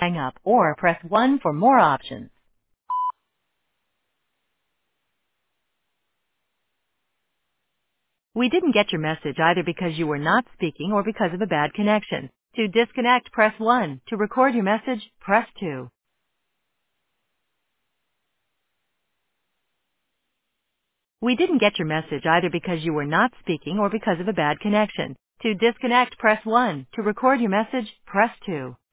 hang up or press 1 for more options. We didn't get your message either because you were not speaking or because of a bad connection. To disconnect, press 1. To record your message, press 2. We didn't get your message either because you were not speaking or because of a bad connection. To disconnect, press 1. To record your message, press 2.